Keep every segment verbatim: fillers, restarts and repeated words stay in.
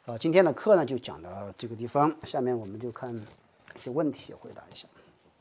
呃，今天的课呢就讲到这个地方，下面我们就看一些问题回答一下。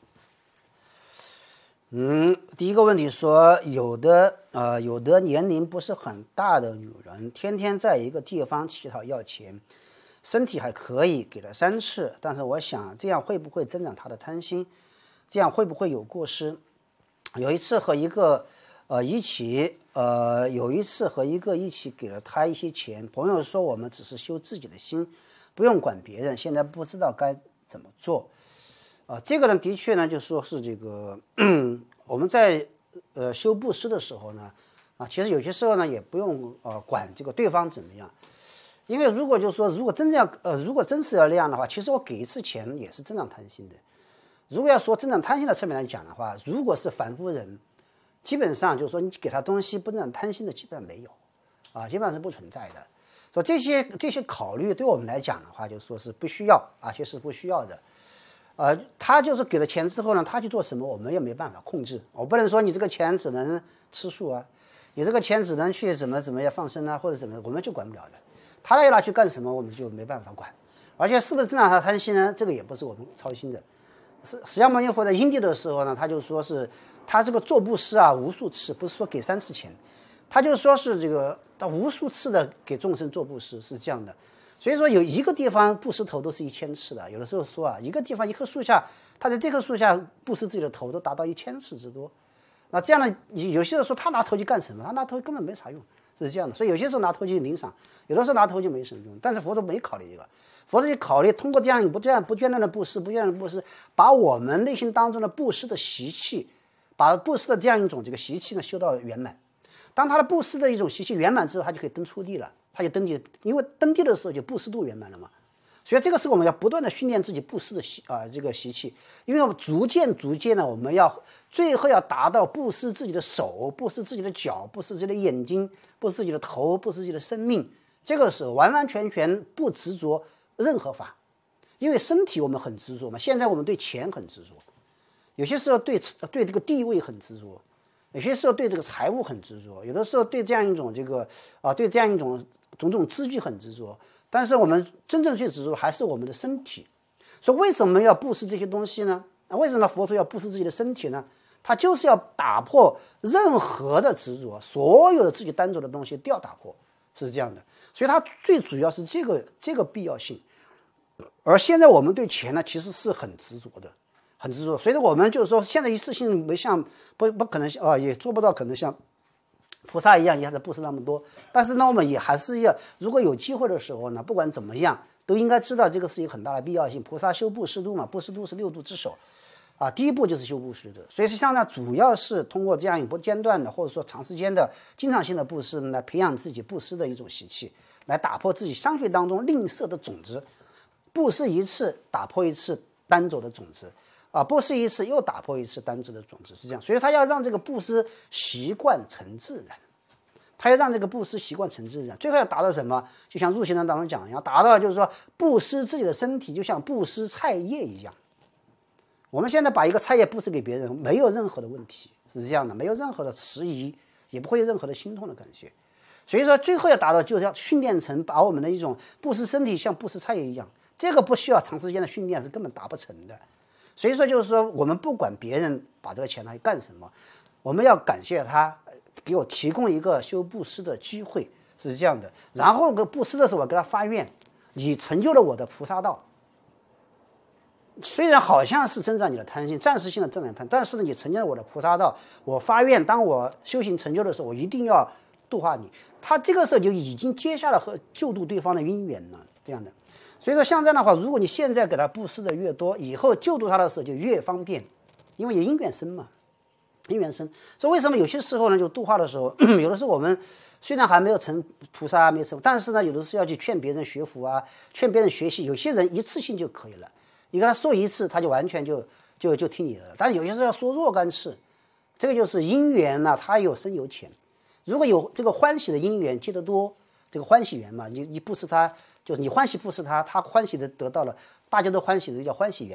嗯，第一个问题说，有的呃有的年龄不是很大的女人，天天在一个地方乞讨要钱，身体还可以，给了三次，但是我想这样会不会增长她的贪心？这样会不会有过失？有一次和一个呃一起呃有一次和一个一起给了他一些钱，朋友说我们只是修自己的心，不用管别人，现在不知道该怎么做。啊、呃，这个呢的确呢就说是这个我们在呃修布施的时候呢，啊，其实有些时候呢也不用呃管这个对方怎么样，因为如果就是说如果真这样呃如果真是要那样的话，其实我给一次钱也是增长贪心的。如果要说增长贪心的侧面来讲的话，如果是凡夫人，基本上就是说你给他东西不增长贪心的基本上没有，啊，基本上是不存在的。所以这些这些考虑对我们来讲的话，就说是不需要啊，其实是不需要的。呃，他就是给了钱之后呢，他去做什么，我们也没办法控制。我不能说你这个钱只能吃素啊，你这个钱只能去怎么怎么样放生啊，或者怎么，我们就管不了的。他要拿去干什么，我们就没办法管。而且是不是增长他贪心呢？这个也不是我们操心的。释释迦牟尼佛在因地的时候呢，他就说是他这个做布施啊，无数次，不是说给三次钱，他就说是这个他无数次的给众生做布施，是这样的。所以说有一个地方布施头都是一千次的，有的时候说啊，一个地方一棵树下，他在这棵树下布施自己的头都达到一千次之多。那这样呢，有些人说他拿头去干什么？他拿头根本没啥用，是这样的。所以有些时候拿头去领赏，有的时候拿头就没什么用。但是佛陀没考虑这个。佛陀就考虑通过这样不这样不间断的布施，不间断的布施，把我们内心当中的布施的习气，把布施的这样一种这个习气呢修到圆满。当他的布施的一种习气圆满之后，他就可以登初地了，他就登地，因为登地的时候就布施度圆满了嘛。所以这个是我们要不断的训练自己布施的习啊、呃、这个习气，因为我们逐渐逐渐呢，我们要最后要达到布施自己的手，布施自己的脚，布施自己的眼睛，布施自己的头，布施自己的生命，这个是完完全全不执着任何法。因为身体我们很执着嘛，现在我们对钱很执着，有些时候对对这个地位很执着，有些时候对这个财物很执着，有的时候对这样一种这个啊对这样一种种种资具很执着，但是我们真正去执着还是我们的身体。所以为什么要布施这些东西呢？为什么佛陀要布施自己的身体呢？他就是要打破任何的执着，所有的自己单着的东西都要打破，是这样的。所以它最主要是这个这个必要性。而现在我们对钱呢，其实是很执着的，很执着。所以我们就是说，现在一次性没像不不可能啊，也做不到可能像菩萨一样一下子布施那么多。但是呢，我们也还是要，如果有机会的时候呢，不管怎么样，都应该知道这个是有很大的必要性。菩萨修布施度嘛，布施度是六度之首，啊，第一步就是修布施的。所以实际上呢，主要是通过这样不间断的，或者说长时间的、经常性的布施，来培养自己布施的一种习气，来打破自己相续当中吝啬的种子。布施一次，打破一次单着的种子，啊，布施一次又打破一次单着的种子，是这样。所以他要让这个布施习惯成自然，他要让这个布施习惯成自然。最后要达到什么？就像入行人当中讲一样，达到就是说布施自己的身体，就像布施菜叶一样。我们现在把一个菜叶布施给别人，没有任何的问题，是这样的，没有任何的迟疑，也不会有任何的心痛的感觉。所以说，最后要达到就是要训练成把我们的一种布施身体像布施菜叶一样。这个不需要长时间的训练是根本达不成的。所以说就是说，我们不管别人把这个钱拿去干什么，我们要感谢他给我提供一个修布施的机会，是这样的。然后个布施的时候，我给他发愿，你成就了我的菩萨道。虽然好像是增长你的贪心，暂时性的增长贪，但是呢，你成就了我的菩萨道。我发愿，当我修行成就的时候，我一定要度化你。他这个时候就已经接下了和救度对方的因缘了，这样的。所以说像这样的话，如果你现在给他布施的越多，以后救度他的时候就越方便，因为有因缘深嘛，因缘深。所以为什么有些时候呢，就度化的时候，有的时候我们虽然还没有成菩萨，没有成，但是呢，有的是要去劝别人学佛啊，劝别人学习。有些人一次性就可以了，你跟他说一次，他就完全就就就听你的了。但是有些时候要说若干次，这个就是因缘呢、啊，它有深有浅。如果有这个欢喜的因缘结得多，这个欢喜缘嘛，你你布施他。就是你欢喜布施他，他欢喜的得到了，大家都欢喜的叫欢喜缘。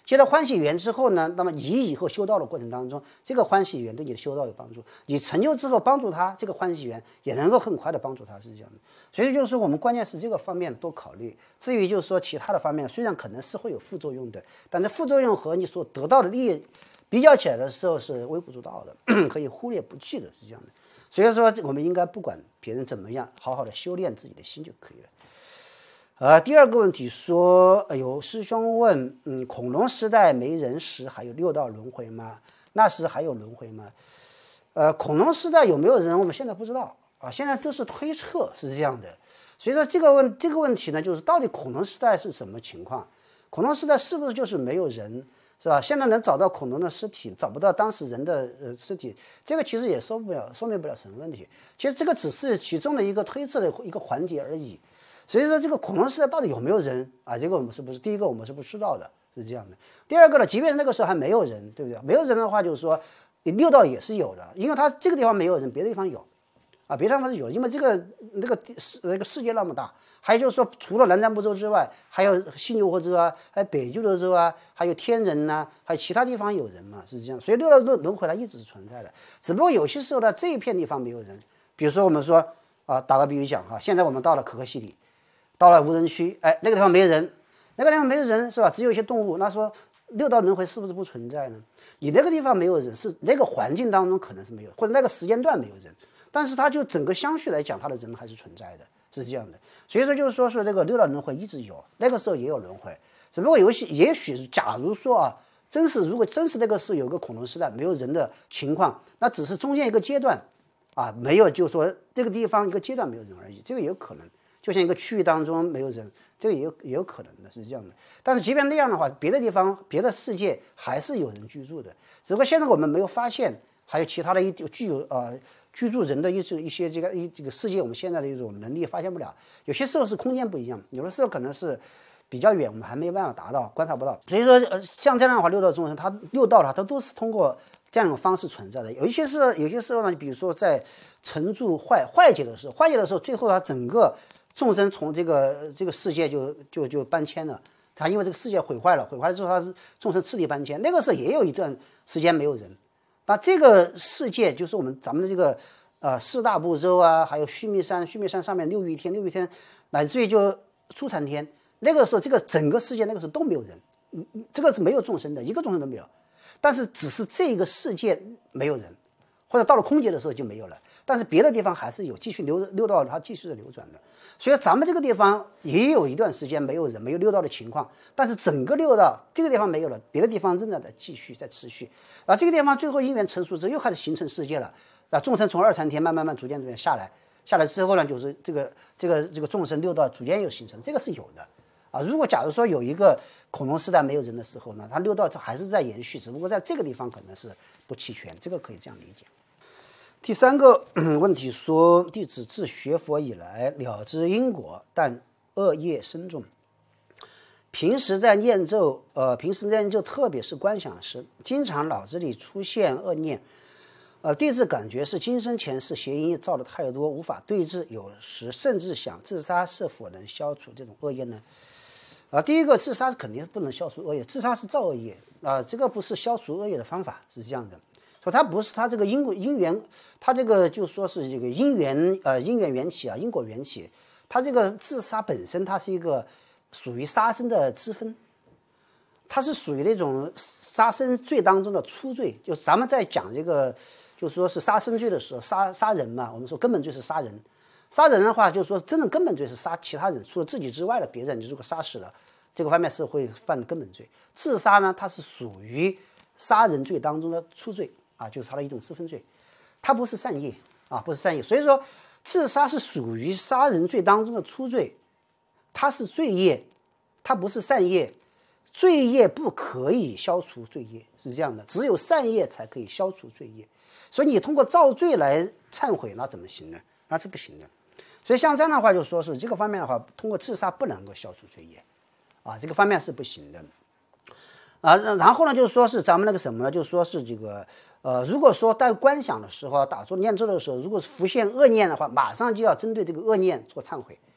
结了欢喜缘之后呢，那么你以后修道的过程当中，这个欢喜缘对你的修道有帮助。你成就之后帮助他，这个欢喜缘也能够很快的帮助他，是这样的。所以就是说，我们关键是这个方面多考虑。至于就是说其他的方面，虽然可能是会有副作用的，但是副作用和你所得到的利益比较起来的时候是微不足道的，可以忽略不计的，是这样的。所以说，我们应该不管别人怎么样，好好的修炼自己的心就可以了。呃，第二个问题说，呃、有师兄问，嗯，恐龙时代没人时还有六道轮回吗？那时还有轮回吗？呃，恐龙时代有没有人，我们现在不知道啊，现在都是推测，是这样的。所以说这个问这个问题呢，就是到底恐龙时代是什么情况？恐龙时代是不是就是没有人，是吧？现在能找到恐龙的尸体，找不到当时人的呃尸体，这个其实也说不了，说明不了什么问题。其实这个只是其中的一个推测的一个环节而已。所以说这个恐龙时代到底有没有人啊？这个我们是不是第一个我们是不知道的，是这样的。第二个呢，即便是那个时候还没有人，对不对？没有人的话，就是说六道也是有的，因为它这个地方没有人，别的地方有，啊，别的地方是有，因为这个那个那个世界那么大，还有就是说除了南瞻部洲之外，还有西牛贺洲啊，还有北俱泸州啊，还有天人呐、啊，还有其他地方有人嘛，是这样。所以六道轮轮回来一直是存在的，只不过有些时候呢，这一片地方没有人，比如说我们说啊，打个比喻讲哈，现在我们到了可可西里。到了无人区，哎，那个地方没人，那个地方没人是吧？只有一些动物。那说六道轮回是不是不存在呢？你那个地方没有人，是那个环境当中可能是没有，或者那个时间段没有人，但是它就整个相续来讲，它的人还是存在的，是这样的。所以说就是说说这个六道轮回一直有，那个时候也有轮回，只不过有些也许假如说啊，真是如果真是那个是有个恐龙时代没有人的情况，那只是中间一个阶段啊，没有就是说这个地方一个阶段没有人而已，这个也有可能。就像一个区域当中没有人，这个也有也有可能的，是这样的。但是即便那样的话，别的地方、别的世界还是有人居住的，只不过现在我们没有发现，还有其他的一具有呃居住人的一种一些这个一这个世界，我们现在的一种能力发现不了。有些时候是空间不一样，有的时候可能是比较远，我们还没有办法达到、观察不到。所以说，呃，像这样的话，六道众生，它六道它它都是通过这样一种方式存在的。有一些是有些时候呢，比如说在成住坏坏劫的时候，坏劫的时候，最后它整个众生从这个这个世界就就就搬迁了，他因为这个世界毁坏了，毁坏了之后，他是众生次第搬迁。那个时候也有一段时间没有人，那这个世界就是我们咱们的这个呃四大部洲啊，还有须弥山，须弥山上面六欲天，六欲天乃至于就初禅天，那个时候这个整个世界那个时候都没有人，嗯，这个是没有众生的，一个众生都没有，但是只是这个世界没有人，或者到了空劫的时候就没有了。但是别的地方还是有继续流六道，它继续的流转的，所以咱们这个地方也有一段时间没有人，没有六道的情况，但是整个六道这个地方没有了，别的地方仍然在继续在持续，啊，这个地方最后因缘成熟之后又开始形成世界了，啊，众生从二禅天慢慢慢逐渐逐渐下来，下来之后呢，就是这个这个这个众生六道逐渐又形成，这个是有的，啊，如果假如说有一个恐龙时代没有人的时候呢，它六道还是在延续，只不过在这个地方可能是不齐全，这个可以这样理解。第三个问题说，弟子自学佛以来了知因果，但恶业深重。平时在念咒，呃，平时在念咒，特别是观想时，经常脑子里出现恶念。呃，弟子感觉是今生前世邪因造的太多，无法对治，有时甚至想自杀，是否能消除这种恶业呢？啊、呃，第一个，自杀是肯定不能消除恶业，自杀是造恶业啊、呃，这个不是消除恶业的方法，是这样的。说它不是它这个因因缘，它这个就说是这个因缘呃因缘缘起啊，因果缘起，它这个自杀本身它是一个属于杀生的支分，它是属于那种杀生罪当中的初罪。就咱们在讲这个，就说是杀生罪的时候，杀杀人嘛，我们说根本罪是杀人。杀人的话，就是说真正根本罪是杀其他人，除了自己之外的别人，你如果杀死了，这个方面是会犯根本罪。自杀呢，它是属于杀人罪当中的初罪。啊，就是它的一种支分罪，它不是善业啊，不是善业，所以说自杀是属于杀人罪当中的初罪，它是罪业，它不是善业，罪业不可以消除罪业，是这样的，只有善业才可以消除罪业，所以你通过造罪来忏悔，那怎么行呢？那是不行的。所以像这样的话，就说是这个方面的话，通过自杀不能够消除罪业，啊，这个方面是不行的。啊，然后呢，就是说是咱们那个什么呢？就是说是这个，呃，如果说在观想的时候、打坐念咒的时候，如果浮现恶念的话，马上就要针对这个恶念做忏悔，啊，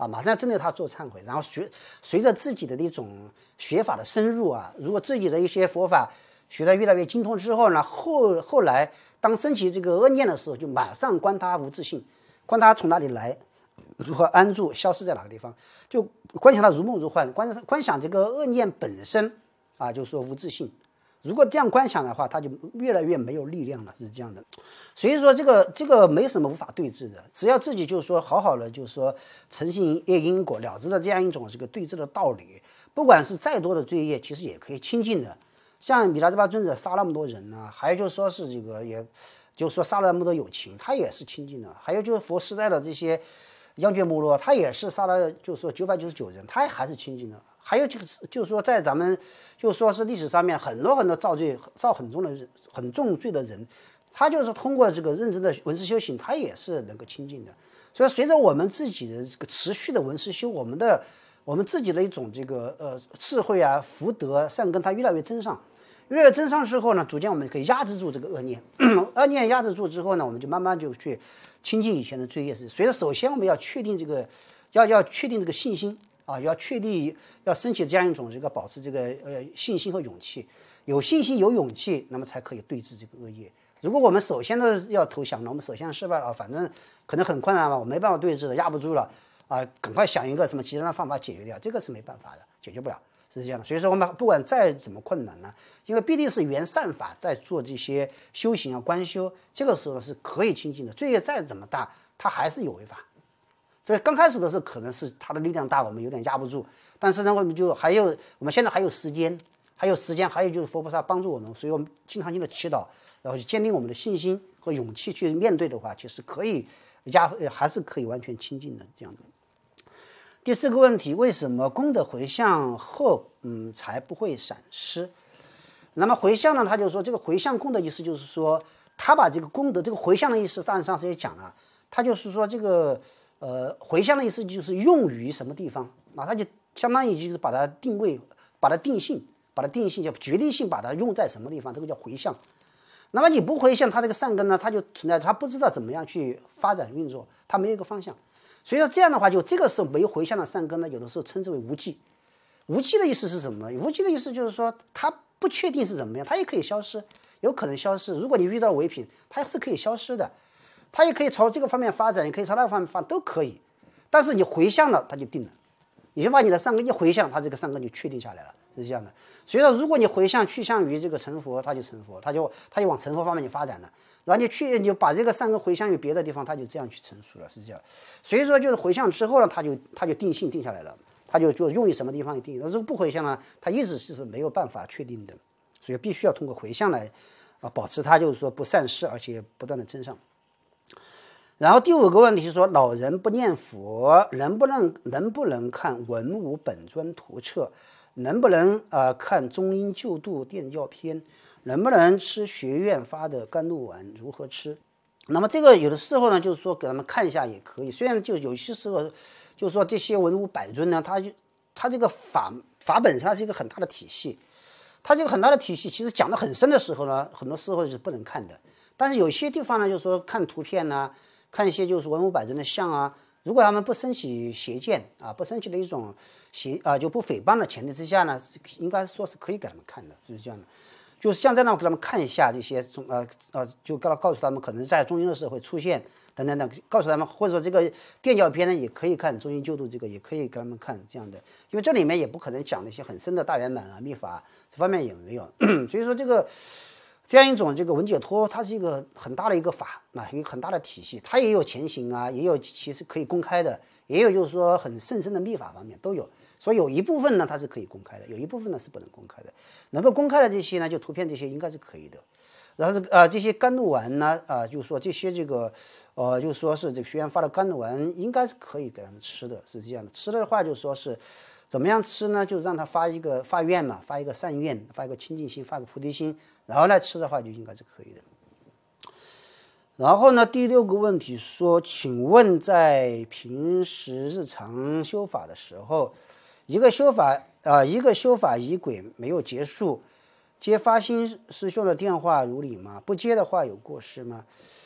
啊，马上要针对他做忏悔，然后随随着自己的一种学法的深入啊，如果自己的一些佛法学得越来越精通之后呢，后后来当升起这个恶念的时候，就马上观他无自性，观他从哪里来，如何安住，消失在哪个地方，就观想他如梦如幻，观观想这个恶念本身啊，就是说无自性。如果这样观想的话，他就越来越没有力量了，是这样的。所以说这个这个没什么无法对治的，只要自己就是说好好的就是说诚信业因果，了知了这样一种这个对治的道理，不管是再多的罪业，其实也可以清净的。像米拉兹巴尊者杀那么多人呢、啊，还有就是说是这个也，就是说杀了那么多有情，他也是清净的。还有就是佛时代的这些央觉摩罗，他也是杀了就是说九百九十九人，他还是清净的。还有这个就是说在咱们就是说是历史上面很多很多造罪造很重的人很重罪的人，他就是通过这个认真的闻思修行，他也是能够清净的。所以随着我们自己的这个持续的闻思修，我们的我们自己的一种这个呃智慧啊福德善根，它越来越增上。越来越增上之后呢，逐渐我们可以压制住这个恶念，恶念压制住之后呢，我们就慢慢就去清净以前的罪业。是，所以首先我们要确定这个，要要确定这个信心啊，要确立，要升起这样一种这个保持这个呃信心和勇气。有信心有勇气，那么才可以对治这个恶业。如果我们首先呢要投降了，我们首先失败了，反正可能很困难吧，我没办法对治了，压不住了啊，赶快想一个什么极端的方法解决掉，这个是没办法的，解决不了。是这样的，所以说我们不管再怎么困难呢，因为必定是原善法在做这些修行啊、观修，这个时候是可以清净的。罪业再怎么大，它还是有为法。所以刚开始的时候可能是它的力量大，我们有点压不住，但是呢，我们就还有我们现在还有时间，还有时间，还有就是佛菩萨帮助我们，所以我们经常性的祈祷，然后去坚定我们的信心和勇气去面对的话，其实可以压还是可以完全清净的这样的。第四个问题，为什么功德回向后，嗯，才不会闪失？那么回向呢？他就说，这个回向功德意思就是说，他把这个功德，这个回向的意思，当然上次也讲了，他就是说这个，呃，回向的意思就是用于什么地方啊？他就相当于就是把它定位，把它定性，把它定性叫决定性，把它用在什么地方，这个叫回向。那么你不回向，他这个善根呢，他就存在，他不知道怎么样去发展运作，他没有一个方向。所以说这样的话，就这个时候没有回向的善根呢，有的时候称之为无记。无记的意思是什么？无记的意思就是说，它不确定是怎么样，它也可以消失，有可能消失。如果你遇到唯品，它是可以消失的，它也可以朝这个方面发展，也可以朝那个方面发展，都可以。但是你回向了，它就定了。你就把你的善根一回向，它这个善根就确定下来了，是这样的。所以说，如果你回向去向于这个成佛，它就成佛，它就它就往成佛方面去发展了。然后你去，你就把这个善根回向于别的地方，它就这样去成熟了，是这样。所以说，就是回向之后呢，它就它就定性定下来了，它就就用于什么地方定。但是不回向呢，它一直是没有办法确定的，所以必须要通过回向来啊保持它就是说不散失，而且不断的增上。然后第五个问题是说，老人不念佛，能不能能不能看文武本尊图册？能不能呃看中阴救度电教篇？能不能吃学院发的甘露丸？如何吃？那么这个有的时候呢，就是说给他们看一下也可以。虽然就有些时候，就是说这些文武百尊呢，它就它这个法法本上是一个很大的体系，它这个很大的体系，其实讲得很深的时候呢，很多时候是不能看的。但是有些地方呢，就是说看图片呢、啊，看一些就是文武百尊的像啊，如果他们不升起邪见啊，不升起的一种邪啊，就不诽谤的前提之下呢，是应该说是可以给他们看的，就是这样的。就是像这样给他们看一下这些中呃呃，就告告诉他们可能在中阴的时候会出现等等等，告诉他们或者说这个电教篇呢也可以看，中阴救度这个也可以给他们看这样的，因为这里面也不可能讲那些很深的大圆满啊密法这方面也没有，所以说这个这样一种这个文解脱，它是一个很大的一个法啊，一个很大的体系，它也有前行啊，也有其实可以公开的，也有就是说很甚深的密法方面都有。所以有一部分呢它是可以公开的，有一部分呢是不能公开的。能够公开的这些呢，就图片这些应该是可以的。然后是啊、呃、这些甘露丸呢啊、呃，就是说这些这个呃，就是说是这个学员发的甘露丸应该是可以给他们吃的，是这样的。吃的话就说是怎么样吃呢？就让他发一个发愿嘛，发一个善愿，发一个清净心，发个菩提心，然后来吃的话就应该是可以的。然后呢，第六个问题说，请问在平时日常修法的时候，一个修法啊、呃，一个修法仪轨没有结束，接发心师兄的电话如理吗？不接的话有过失吗？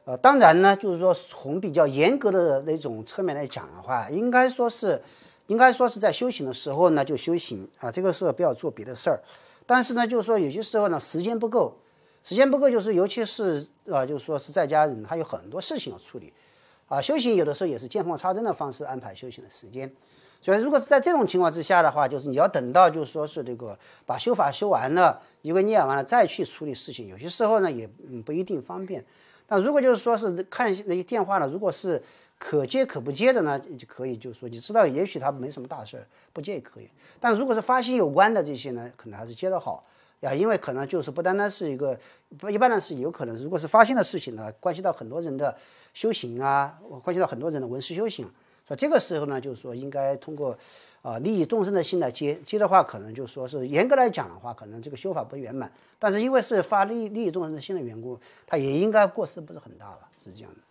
呃，当然呢，就是说从比较严格的那种侧面来讲的话，应该说是，应该说是在修行的时候呢就修行啊，这个时候不要做别的事儿。但是呢，就是说有些时候呢时间不够，时间不够就是尤其是呃，就是说是在家人他有很多事情要处理，啊，修行有的时候也是见缝插针的方式安排修行的时间。所以如果是在这种情况之下的话，就是你要等到就是说是这个把修法修完了，一个念完了再去处理事情，有些时候呢也嗯不一定方便。那如果就是说是看那些电话呢，如果是可接可不接的呢，就可以就是说你知道也许他没什么大事，不接也可以。但如果是发心有关的这些呢，可能还是接得好呀，因为可能就是不单单是一个，不一般的是有可能，如果是发心的事情呢，关系到很多人的修行啊，关系到很多人的闻思修行，所以这个时候呢，就是说应该通过啊、呃、利益众生的心来接接的话，可能就是说是严格来讲的话，可能这个修法不圆满，但是因为是发利益利益众生的心的缘故，它也应该过失不是很大了，是这样的。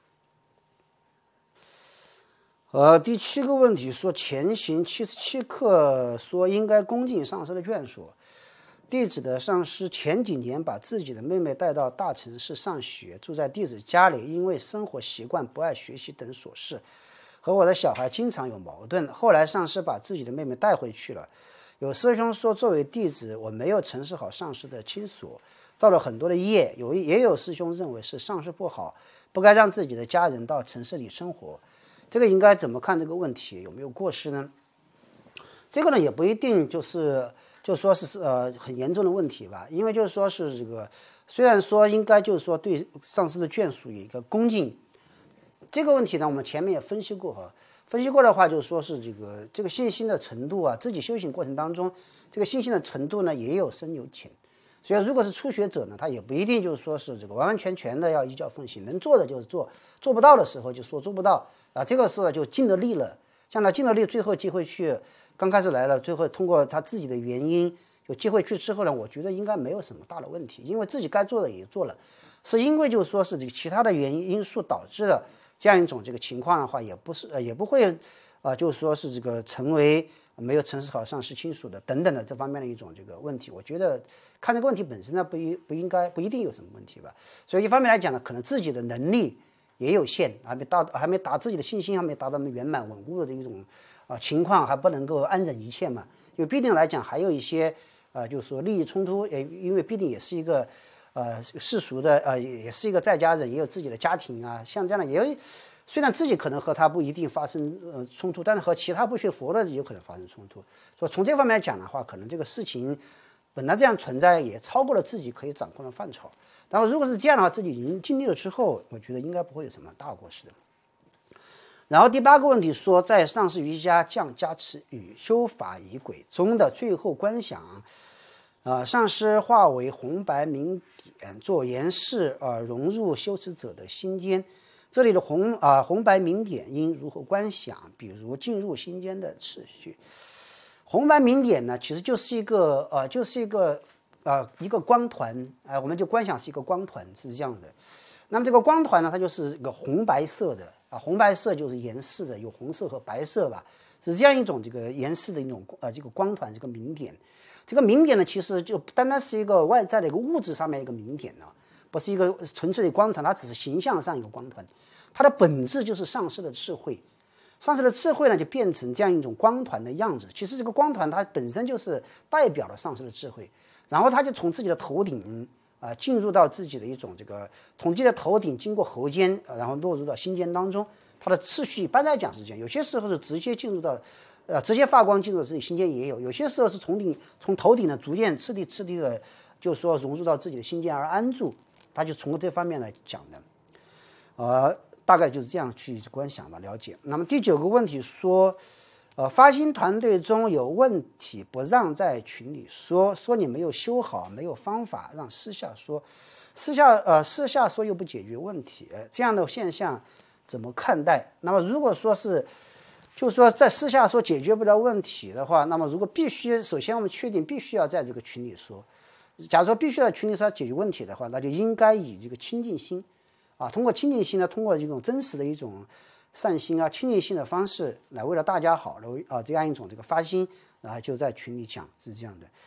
呃，第七个问题说前行七十七课说应该恭敬上师的眷属。弟子的上师前几年把自己的妹妹带到大城市上学，住在弟子家里，因为生活习惯不爱学习等琐事，和我的小孩经常有矛盾。后来上师把自己的妹妹带回去了。有师兄说，作为弟子，我没有承事好上师的亲属，造了很多的业。有也有师兄认为是上师不好，不该让自己的家人到城市里生活。这个应该怎么看这个问题？有没有过失呢？这个呢也不一定就是就说是呃很严重的问题吧，因为就是说是这个虽然说应该就是说对上师的眷属有一个恭敬，这个问题呢我们前面也分析过哈，分析过的话就是说是这个这个信心的程度啊，自己修行过程当中这个信心的程度呢也有深有浅。所以如果是初学者呢，他也不一定就是说是这个完完全全的要依教奉行，能做的就是做，做不到的时候就说做不到啊，这个时候就尽了力了。像他尽了力，最后机会去，刚开始来了，最后通过他自己的原因有机会去之后呢，我觉得应该没有什么大的问题，因为自己该做的也做了，是因为就是说是这个其他的原因因素导致的这样一种这个情况的话，也不是呃也不会啊、呃，就是说是这个成为没有诚实好上师亲属的等等的这方面的一种这个问题。我觉得看这个问题本身呢，不一不应该不一定有什么问题吧。所以一方面来讲呢，可能自己的能力也有限，还没达还没达自己的信心还没达到圆满稳固的一种啊、呃、情况，还不能够安忍一切嘛。因为必定来讲还有一些呃，就是说利益冲突，也因为必定也是一个呃世俗的呃也是一个在家人，也有自己的家庭啊，像这样的也有。虽然自己可能和他不一定发生呃冲突，但是和其他不学佛的有可能发生冲突。所以从这方面来讲的话，可能这个事情本来这样存在，也超过了自己可以掌控的范畴。然后如果是这样的话，自己已经尽力了之后，我觉得应该不会有什么大过失的。然后第八个问题说，在上师瑜伽降加持与修法仪轨中的最后观想，呃，上师化为红白明点做严饰，呃，融入修持者的心间。这里的红啊、呃、红白明点应如何观想？比如进入心间的次序。红白明点呢，其实就是一个呃，就是一个呃一个光团，啊、呃，我们就观想是一个光团，是这样的。那么这个光团呢，它就是一个红白色的啊，红白色就是严饰的，有红色和白色吧，是这样一种这个严饰的一种呃这个光团，这个明点。这个明点呢，其实就不单单是一个外在的一个物质上面一个明点呢，不是一个纯粹的光团，它只是形象上一个光团。它的本质就是上师的智慧，上师的智慧呢就变成这样一种光团的样子。其实这个光团它本身就是代表了上师的智慧，然后它就从自己的头顶啊、呃、进入到自己的一种这个统计的头顶，经过喉间、呃，然后落入到心间当中。它的次序一般来讲是这样，有些时候是直接进入到，呃，直接发光进入到自己心间也有，有些时候是从顶从头顶呢逐渐次第次第的，就是说融入到自己的心间而安住。它就从这方面来讲的，呃。大概就是这样去观想吧，了解。那么第九个问题说，呃，发心团队中有问题不让在群里说，说你没有修好，没有方法，让私下说，私下呃私下说又不解决问题，这样的现象怎么看待？那么如果说是，就是说在私下说解决不了问题的话，那么如果必须，首先我们确定必须要在这个群里说，假如说必须在群里说解决问题的话，那就应该以这个清净心。啊，通过清净心呢，通过这种真实的一种善心啊、清净心的方式来为了大家好的啊这样一种这个发心，然后就在群里讲是这样的。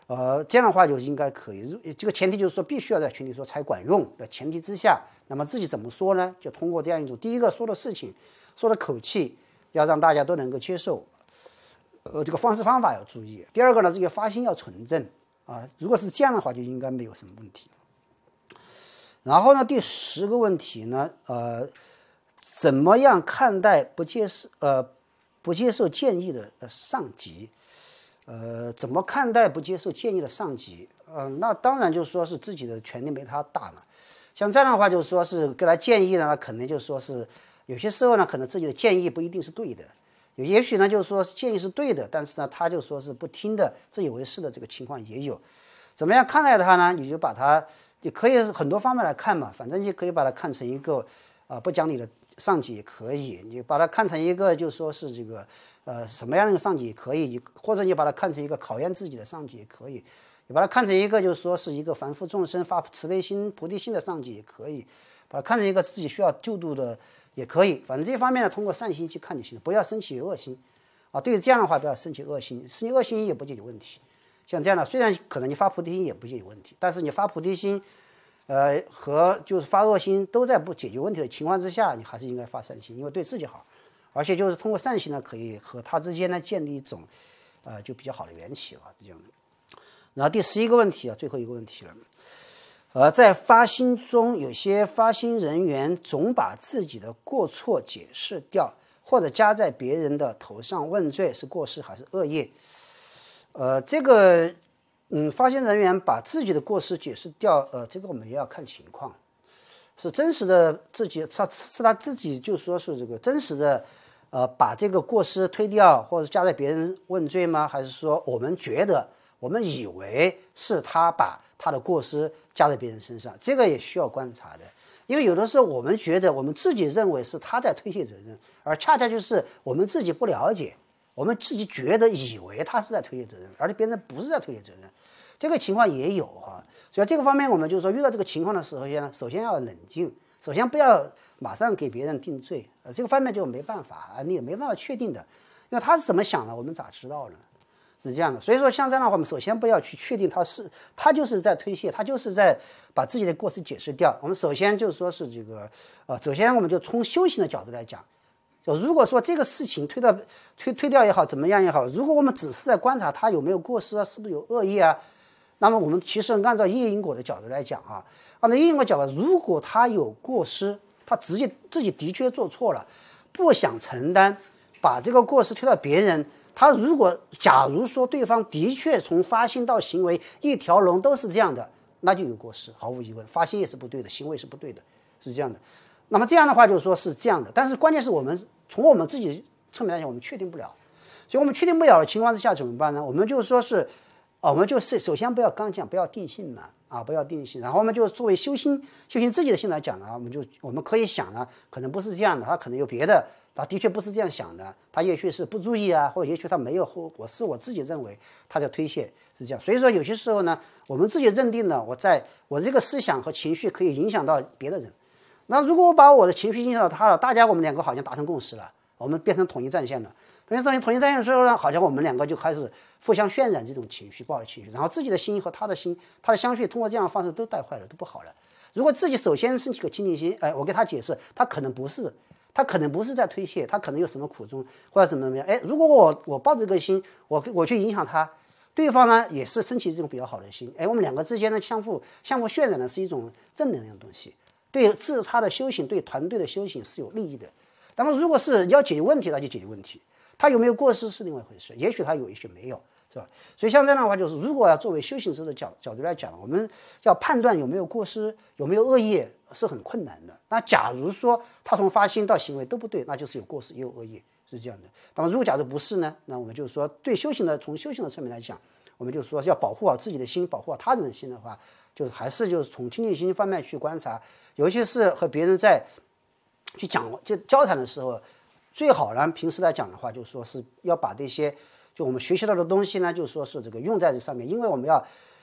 呃，这样的话就应该可以。这个前提就是说，必须要在群体说才管用的前提之下，那么自己怎么说呢？就通过这样一种，第一个说的事情、说的口气，要让大家都能够接受。呃，这个方式方法要注意。第二个呢，这个发心要纯正啊。如果是这样的话，就应该没有什么问题。然后呢，第十个问题呢，呃，怎么样看待不接受呃不接受建议的上级？呃，怎么看待不接受建议的上级？呃，那当然就是说是自己的权力没他大嘛。像这样的话，就是说是给他建议呢，可能就是说是有些时候呢，可能自己的建议不一定是对的，也许呢就是说建议是对的，但是呢他就说是不听的，自以为是的这个情况也有。怎么样看待他呢？你就把他，也可以很多方面来看嘛，反正你可以把它看成一个啊、呃、不讲理的上级也可以，你把它看成一个就说是这个。呃，什么样的上级也可以，或者你把它看成一个考验自己的上级也可以，你把它看成一个就是说是一个凡夫众生发慈悲心、菩提心的上级也可以，把它看成一个自己需要救度的也可以。反正这方面呢，通过善心去看就行了，不要升起恶心啊。对于这样的话，不要升起恶心，升起恶心也不解决问题。像这样的，虽然可能你发菩提心也不解决问题，但是你发菩提心，呃，和就是发恶心都在不解决问题的情况之下，你还是应该发善心，因为对自己好。而且就是通过善心呢，可以和他之间呢建立一种，呃，就比较好的缘起了，这样的。然后第十一个问题啊，最后一个问题了，呃，在发心中，有些发心人员总把自己的过错解释掉，或者加在别人的头上问罪，是过失还是恶业？呃，这个，嗯，发心人员把自己的过失解释掉，呃，这个我们也要看情况，是真实的自己，他是他自己就说是这个真实的。呃，把这个过失推掉，或者加在别人问罪吗？还是说我们觉得，我们以为是他把他的过失加在别人身上？这个也需要观察的，因为有的时候我们觉得，我们自己认为是他在推卸责任，而恰恰就是我们自己不了解，我们自己觉得以为他是在推卸责任，而别人不是在推卸责任，这个情况也有哈。所以这个方面，我们就是说遇到这个情况的时候呢，首先要冷静。首先不要马上给别人定罪，呃，这个方面就没办法啊，你也没办法确定的，因为他是怎么想的，我们咋知道呢？是这样的，所以说像这样的话，我们首先不要去确定他是他就是在推卸，他就是在把自己的过失解释掉。我们首先就是说是这个，呃，首先我们就从修行的角度来讲，就如果说这个事情推到推推掉也好，怎么样也好，如果我们只是在观察他有没有过失啊，是不是有恶意啊？那么我们其实按照业因果的角度来讲啊，按照业因果角度，如果他有过失，他直接自己的确做错了，不想承担，把这个过失推到别人，他如果假如说对方的确从发心到行为一条龙都是这样的，那就有过失，毫无疑问，发心也是不对的，行为是不对的，是这样的。那么这样的话就是说是这样的，但是关键是我们从我们自己侧面来讲，我们确定不了，所以我们确定不了的情况之下怎么办呢？我们就是说是。我们就是首先不要刚讲，不要定性嘛，啊，不要定性。然后我们就作为修心、修行自己的心来讲呢，我们就我们可以想呢，可能不是这样的，他可能有别的，他的确不是这样想的，他也许是不注意啊，或者也许他没有，或我是我自己认为他在推卸，是这样。所以说有些时候呢，我们自己认定了，我在我这个思想和情绪可以影响到别的人。那如果我把我的情绪影响到他了，大家我们两个好像达成共识了，我们变成统一战线了。统一战线，统一战线之后呢，好像我们两个就开始互相渲染这种情绪，不好的情绪，然后自己的心和他的心，他的相续通过这样的方式都带坏了，都不好了。如果自己首先升起个清净心，哎，我给他解释，他可能不是，他可能不是在推卸，他可能有什么苦衷或者怎么怎么样。哎，如果我我抱着这个心，我我去影响他，对方呢也是升起这种比较好的心，哎，我们两个之间呢相互相互渲染的是一种正能量的东西，对自他的修行，对团队的修行是有利益的。那么如果是要解决问题，那就解决问题。他有没有过失是另外一回事，也许他有，也许没有，是吧？所以像这样的话，就是如果要作为修行者的角角度来讲，我们要判断有没有过失，有没有恶业，是很困难的。那假如说他从发心到行为都不对，那就是有过失也有恶业，是这样的。那么如果假如不是呢，那我们就是说对修行的从修行的侧面来讲，我们就说要保护好自己的心，保护好他人的心的话，就是还是就是从清净心方面去观察，尤其是和别人在去讲就交谈的时候。最好呢，平时来讲的话，就是说是要把这些就我们学习到的东西呢，就是说是这个用在这上面，因为我们要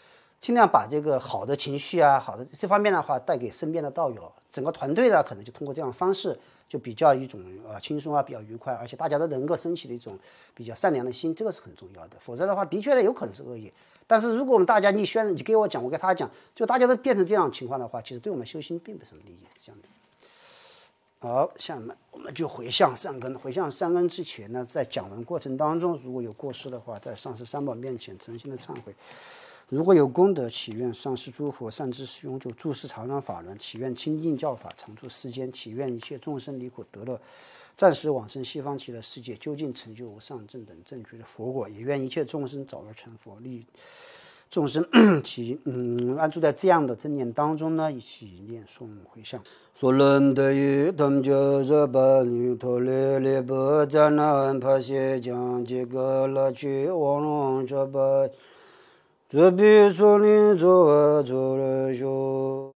尽量把这个好的情绪啊，好的这方面的话带给身边的道友，整个团队呢可能就通过这样的方式，就比较一种呃轻松啊，比较愉快，而且大家都能够升起的一种比较善良的心，这个是很重要的。否则的话，的确呢有可能是恶意。但是如果我们大家你宣你给我讲，我给他讲，就大家都变成这样情况的话，其实对我们修心并没什么利益，是这样的。好，下面我们就回向善根。回向善根之前呢，在讲文过程当中，如果有过失的话，在上师三宝面前诚心的忏悔。如果有功德，祈愿上师诸佛善知识永久住世常转法轮，祈愿清净教法常驻世间，祈愿一切众生离苦得乐，暂时往生西方极乐世界，究竟成就无上正等正觉的佛果。也愿一切众生早日成佛，利众生其嗯安住在这样的正念当中呢，一起念诵回向。所论得于同觉热巴尼陀列列波迦那帕谢将这个乐趣王龙这巴这比丘尼作作了修。